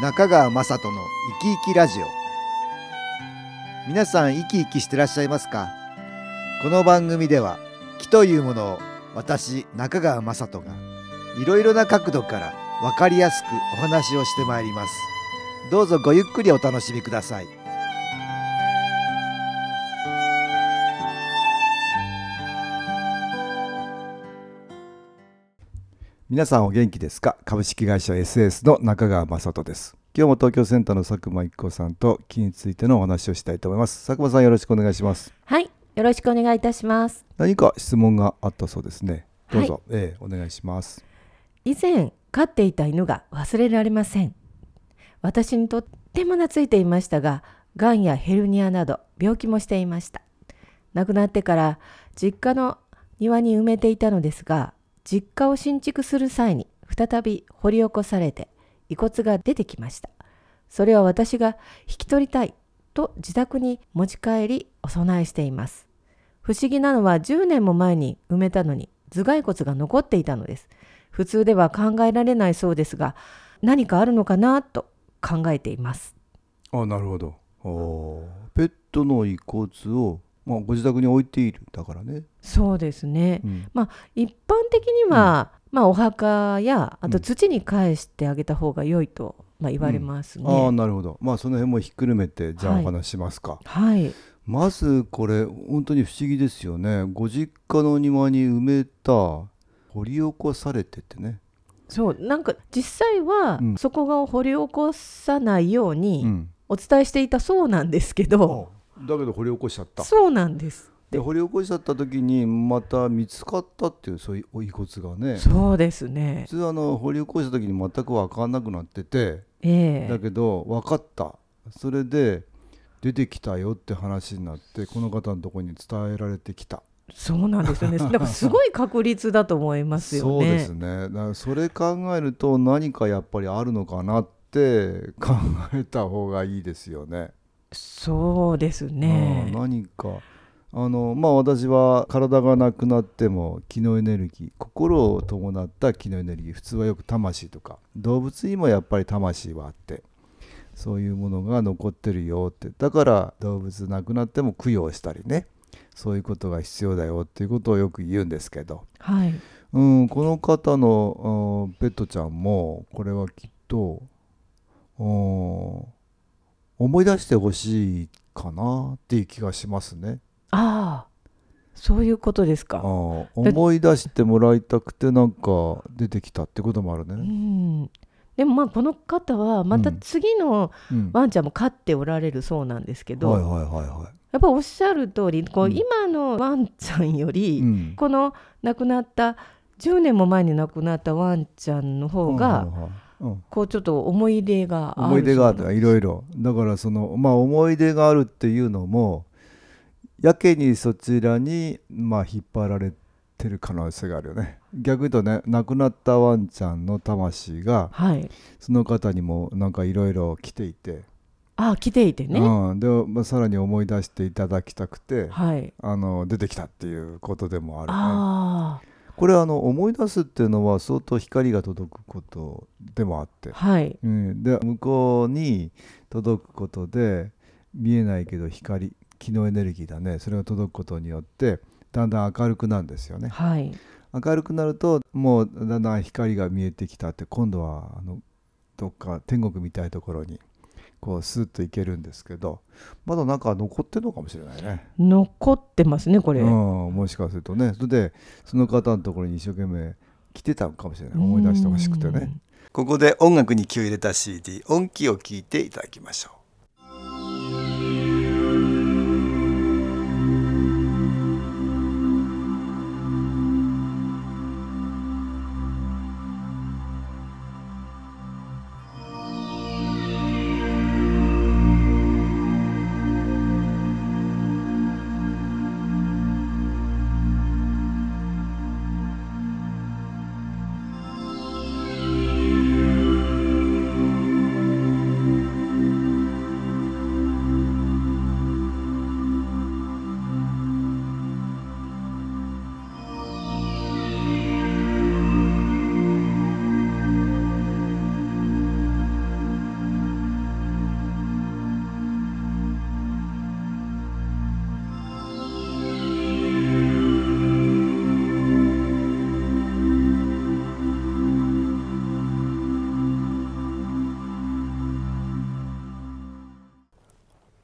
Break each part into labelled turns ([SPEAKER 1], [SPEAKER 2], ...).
[SPEAKER 1] 中川雅人の生き生きラジオ。皆さん生き生きしてらっしゃいますか？この番組では気というものを私中川雅人がいろいろな角度から分かりやすくお話をしてまいります。どうぞごゆっくりお楽しみください。皆さんお元気ですか？株式会社 SS の中川雅人です。今日も東京センターの佐久間一子さんと木についてのお話をしたいと思います。佐久間さん、よろしくお願いします。
[SPEAKER 2] はい、よろしくお願いいたします。
[SPEAKER 1] 何か質問があったそうですね。どうぞ、
[SPEAKER 2] はい、
[SPEAKER 1] お願いします。
[SPEAKER 2] 以前飼っていた犬が忘れられません。私にとっても懐いていましたが、がんやヘルニアなど病気もしていました。亡くなってから実家の庭に埋めていたのですが、実家を新築する際に再び掘り起こされて遺骨が出てきました。それは私が引き取りたいと自宅に持ち帰りお供えしています。不思議なのは10年も前に埋めたのに頭蓋骨が残っていたのです。普通では考えられないそうですが、何かあるのかなと考えています。
[SPEAKER 1] なるほど。ペットの遺骨を、ご自宅に置いているだからね。
[SPEAKER 2] そうですね、一般的には、お墓やあと土に返してあげた方が良いと、言われますね。
[SPEAKER 1] なるほど。その辺もひっくるめてじゃあお話しますか。
[SPEAKER 2] はい、
[SPEAKER 1] まずこれ本当に不思議ですよね。ご実家の庭に埋めた、掘り起こされててね。
[SPEAKER 2] そうなんか実際は、そこが掘り起こさないようにお伝えしていたそうなんですけど、
[SPEAKER 1] だけど掘り起こしちゃった。
[SPEAKER 2] そうなんです。
[SPEAKER 1] で掘り起こしちゃった時にまた見つかったっていう、そういう遺骨がね。
[SPEAKER 2] そうですね。
[SPEAKER 1] 普通掘り起こした時に全く分かんなくなってて、だけど分かった、それで出てきたよって話になって、この方のところに伝えられてきた。
[SPEAKER 2] そうなんですよね。だからすごい確率だと思いますよね。
[SPEAKER 1] そうですね。だからそれ考えると何かやっぱりあるのかなって考えた方がいいですよね。
[SPEAKER 2] そうですね。
[SPEAKER 1] 何か私は体がなくなっても気のエネルギー、心を伴った気のエネルギー、普通はよく魂とか、動物にもやっぱり魂はあって、そういうものが残ってるよって、だから動物なくなっても供養したりね、そういうことが必要だよっていうことをよく言うんですけど、
[SPEAKER 2] はい、
[SPEAKER 1] この方のペットちゃんもこれはきっと思い出してほしいかなっていう気がしますね。
[SPEAKER 2] そういうことですか。
[SPEAKER 1] 思い出してもらいたくてなんか出てきたってこともあるね。
[SPEAKER 2] でもこの方はまた次のワンちゃんも飼っておられるそうなんですけど、やっぱおっしゃる通り、今のワンちゃんより、この亡くなった10年も前に亡くなったワンちゃんの方が、ちょっと思い出がある。
[SPEAKER 1] 思い出がある、いろいろ。だから思い出があるっていうのもやけにそちらに引っ張られてる可能性があるよね。逆に言うとね、亡くなったワンちゃんの魂が、その方にもなんかいろいろ来ていて、
[SPEAKER 2] 来ていてね、
[SPEAKER 1] で、さらに思い出していただきたくて、出てきたっていうことでもあるね。これ思い出すっていうのは相当光が届くことでもあって、で向こうに届くことで見えないけど光、気のエネルギーだね、それが届くことによってだんだん明るくなるんですよね。明るくなるともうだんだん光が見えてきたって、今度はどっか天国みたいなところにスーッと行けるんですけど、まだなんか残ってるのかもしれないね。
[SPEAKER 2] 残ってますねこれ。
[SPEAKER 1] もしかするとね。それでその方のところに一生懸命来てたのかもしれない。思い出してほしくてね。ここで音楽に気を入れた CD 音気を聞いていただきましょう。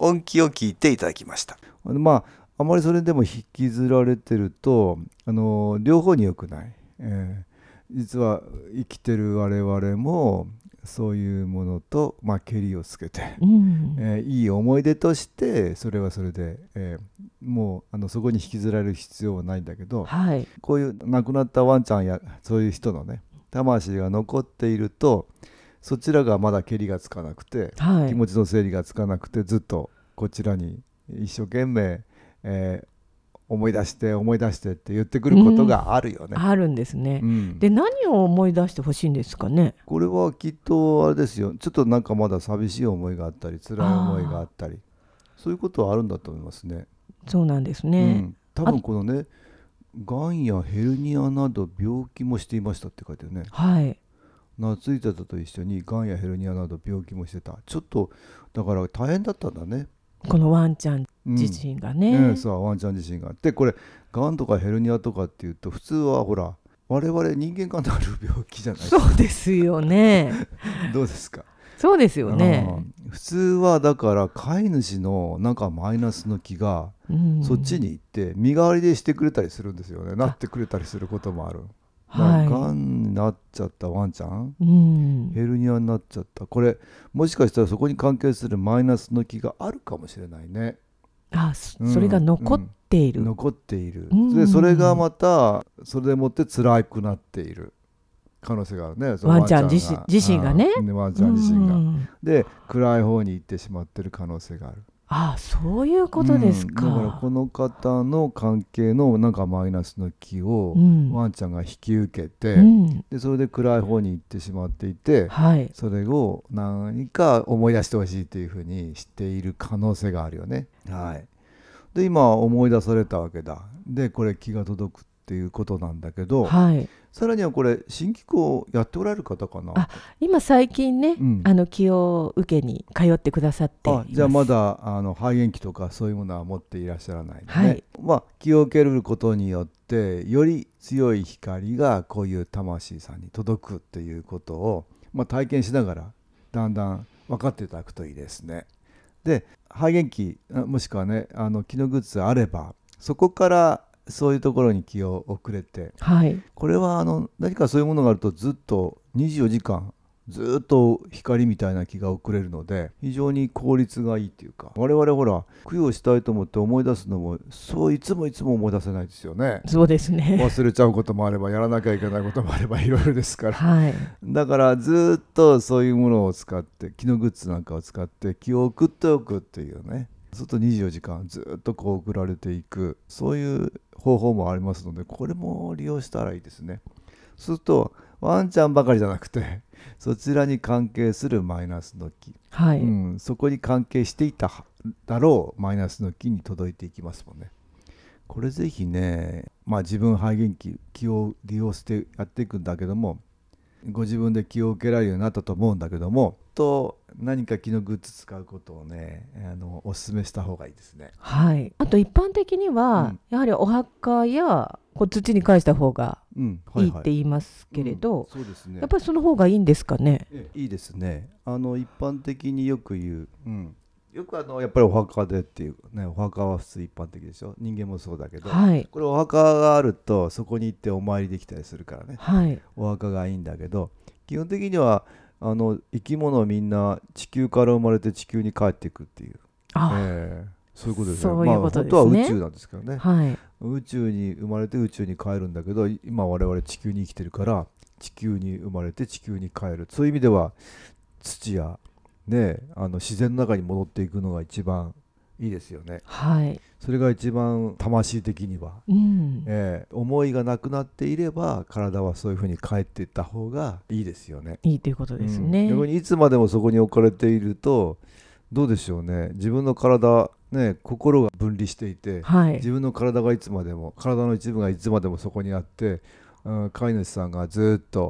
[SPEAKER 1] 音気を聞いていただきました。あまりそれでも引きずられてると両方に良くない、実は生きてる我々もそういうものと、ケリをつけて、いい思い出としてそれはそれで、もうそこに引きずられる必要はないんだけど、
[SPEAKER 2] はい、
[SPEAKER 1] こういう亡くなったワンちゃんやそういう人のね魂が残っているとそちらがまだケリがつかなくて、
[SPEAKER 2] はい、
[SPEAKER 1] 気持ちの整理がつかなくてずっとこちらに一生懸命、思い出してって言ってくることがあるよね、
[SPEAKER 2] あるんですね、で何を思い出してほしいんですかね。
[SPEAKER 1] これはきっとあれですよ、ちょっとなんかまだ寂しい思いがあったり辛い思いがあったりそういうことはあるんだと思いますね。
[SPEAKER 2] そうなんですね、
[SPEAKER 1] 多分このねがんやヘルニアなど病気もしていましたって書いてるね。
[SPEAKER 2] はい、
[SPEAKER 1] 懐いてたと一緒にがんやヘルニアなど病気もしてた。ちょっとだから大変だったんだね、
[SPEAKER 2] このワンちゃん自身がね、
[SPEAKER 1] そうワンちゃん自身が。でこれがんとかヘルニアとかっていうと普通はほら我々人間がなる病気じゃないですか。
[SPEAKER 2] そうですよね
[SPEAKER 1] どうですか。
[SPEAKER 2] そうですよね。
[SPEAKER 1] 普通はだから飼い主のなんかマイナスの気がそっちに行って身代わりでしてくれたりするんですよね。なってくれたりすることもある。がんになっちゃったワンちゃん、ヘルニアになっちゃった、これもしかしたらそこに関係するマイナスの気があるかもしれないね。
[SPEAKER 2] それが残っている、
[SPEAKER 1] 残っている、でそれがまたそれでもって辛くなっている可能性があるね。
[SPEAKER 2] ワンちゃん自身がね、
[SPEAKER 1] ワンちゃん自身がで暗い方に行ってしまっている可能性がある。
[SPEAKER 2] そういうことですか、
[SPEAKER 1] だからこの方の関係のなんかマイナスの気をワンちゃんが引き受けて、でそれで暗い方に行ってしまっていて、それを何か思い出してほしいというふうにしている可能性があるよね。で今思い出されたわけだ。でこれ気が届くっていうことなんだけど、さらにはこれ新機構やっておられる方かな。
[SPEAKER 2] 今最近ね、気を受けに通ってくださっています。
[SPEAKER 1] じゃあまだ肺炎気とかそういうものは持っていらっしゃらないのね。気を受けることによってより強い光がこういう魂さんに届くっていうことを、体験しながらだんだん分かっていただくといいですね。で肺炎気もしくはね気のグッズあればそこからそういうところに気を送れて、これは何かそういうものがあるとずっと24時間ずっと光みたいな気が送れるので非常に効率がいいっていうか、我々ほら供養したいと思って思い出すのもそういつも思い出せないですよね。
[SPEAKER 2] そうですね。
[SPEAKER 1] 忘れちゃうこともあればやらなきゃいけないこともあればいろいろですから、だからずっとそういうものを使って気のグッズなんかを使って気を送っておくっていうね、ずっと24時間ずっとこう送られていく、そういう方法もありますのでこれも利用したらいいですね。そうするとワンちゃんばかりじゃなくてそちらに関係するマイナスの気、そこに関係していただろうマイナスの気に届いていきますもんね。これぜひね、自分肺元気を利用してやっていくんだけども、ご自分で気を受けられるようになったと思うんだけども何か気のグッズ使うことをねお勧めした方がいいですね。
[SPEAKER 2] あと一般的には、やはりお墓や土に返した方がいいって言いますけれど、やっぱりその方がいいんですかね。
[SPEAKER 1] いいですね。一般的によく言う、よくやっぱりお墓でっていうね、お墓は普通一般的でしょ。人間もそうだけど、これお墓があるとそこに行ってお参りできたりするからね、お墓がいいんだけど、基本的には生き物みんな地球から生まれて地球に帰っていくっていう、そういうことですね。本当は宇宙なんですけどね、宇宙に生まれて宇宙に帰るんだけど、今我々地球に生きてるから地球に生まれて地球に帰る、そういう意味では土や自然の中に戻っていくのが一番いいですよね。それが一番魂的には、思いがなくなっていれば体はそういうふうに帰っていった方がいいですよね。
[SPEAKER 2] いいということですね。
[SPEAKER 1] 逆にいつまでもそこに置かれているとどうでしょうね。自分の体心が分離していて、自分の体がいつまでも体の一部がいつまでもそこにあって、飼い主さんがずっと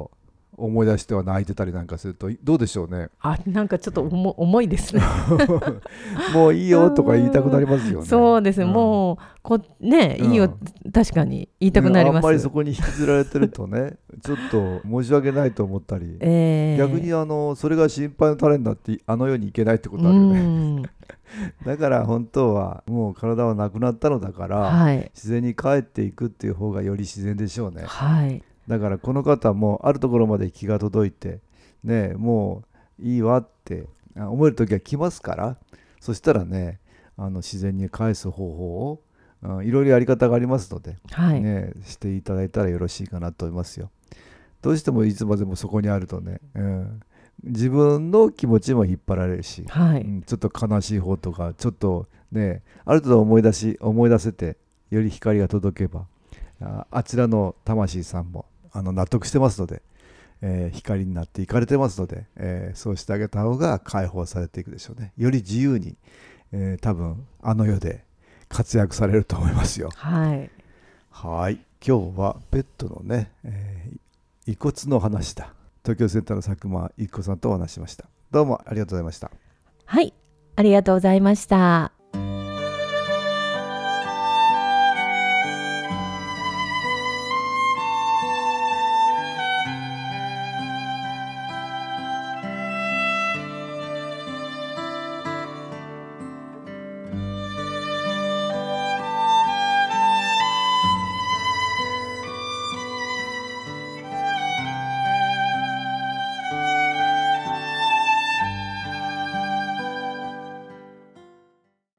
[SPEAKER 1] 思い出しては泣いてたりなんかするとどうでしょうね。
[SPEAKER 2] なんかちょっと重いですね
[SPEAKER 1] もういいよとか言いたくなりますよね。
[SPEAKER 2] そうですね、もういいよ、確かに言いたくなります。
[SPEAKER 1] あんまりそこに引きずられてるとねちょっと申し訳ないと思ったり、逆にそれが心配の種になって世に行けないってことあるよねだから本当はもう体はなくなったのだから、自然に帰っていくっていう方がより自然でしょうね。だからこの方もあるところまで気が届いて、ね、もういいわって思える時は来ますから、そしたらね自然に返す方法をいろいろやり方がありますので、していただいたらよろしいかなと思いますよ。どうしてもいつまでもそこにあるとね、自分の気持ちも引っ張られるし、ちょっと悲しい方とかちょっとねある程度思い出せてより光が届けばあちらの魂さんも納得してますので、光になっていかれてますので、そうしてあげた方が解放されていくでしょうね。より自由に、多分世で活躍されると思いますよ。はい、今日はペットのね、遺骨の話だ。東京センターの佐久間一子さんとお話しました。どうもありがとうございました。
[SPEAKER 2] はい、ありがとうございました。